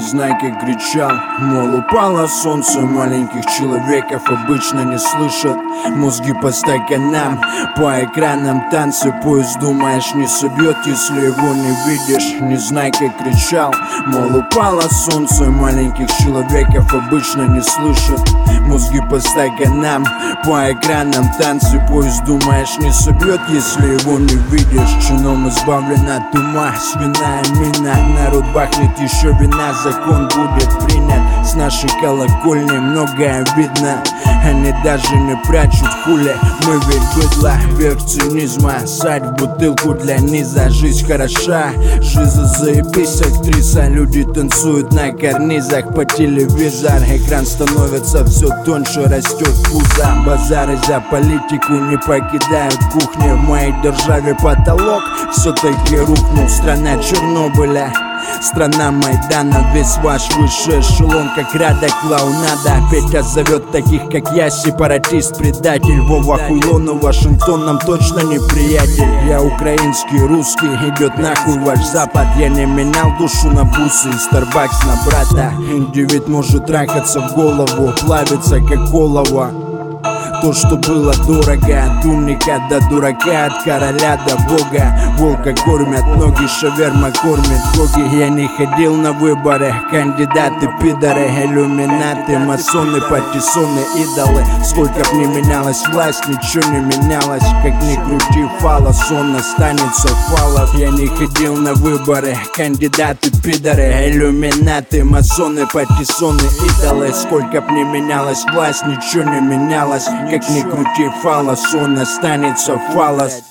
знай, как кричал, мол, упало солнце, маленьких человеков обычно не слышат. Мозги по стаканам, по экранам танцы, поезд, думаешь, не собьет, если его не видишь. Не знай, как кричал, мол, упало солнце, маленьких человеков обычно не слышат. Мозги по стаканам, по экранам танцы, поезд, думаешь, не собьет, если его не видишь. Чином избавлен от ума, свиная мина, народ бахнет еще вина, закон будет принят. С нашей колокольни многое видно, они даже не прячут хули. Мы ведь быдло, верх цинизма, садь в бутылку для низа. Жизнь хороша, жизнь заебись, актриса. Люди танцуют на карнизах по телевизор. Экран становится все тоньше, растет пузо. Базары за политику не покидают кухни. В моей державе потолок все-таки рухнул. Страна Чернобыля, страна Майдана, весь ваш высший эшелон, как Рада клоунада. Петя зовет таких, как я, сепаратист, предатель. Вова хуйло, Вашингтон нам точно не приятель. Я украинский, русский, идет нахуй ваш запад. Я не менял душу на бусы и Старбакс на брата. Индивид может трахаться в голову, плавиться как олово. То, что было дорого, от умника до дурака, от короля до бога. Волка кормят, ноги шаверма кормят боги. Я не ходил на выборы, кандидаты пидоры, иллюминаты, масоны, патиссоны, идолы. Сколько б ни менялась власть, ничего не менялось. Как ни крути фалос, он останется фалос. Я не ходил на выборы, кандидаты пидоры, иллюминаты, масоны, патиссоны, идолы. Сколько б ни менялась власть, ничего не менялось. Как ни крути фалос, он останется фалос.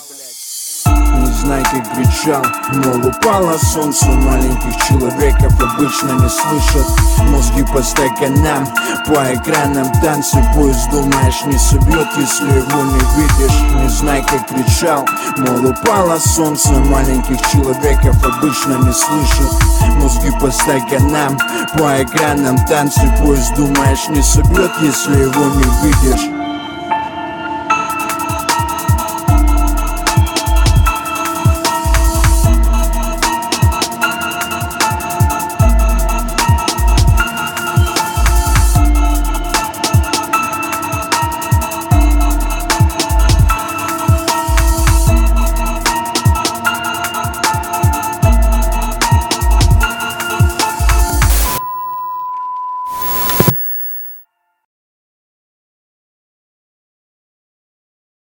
Не знай, как кричал, мол, упало солнце, маленьких человеков обычно не слышат. Мозги по стаканам, по экранам танцы, поезд, думаешь, не собьет, если его не видишь. Не знай, как кричал, мол, упало солнце, маленьких человеков обычно не слышат. Мозги по стаканам, по экранам танцы, поезд, думаешь, не собьет, если его не видишь.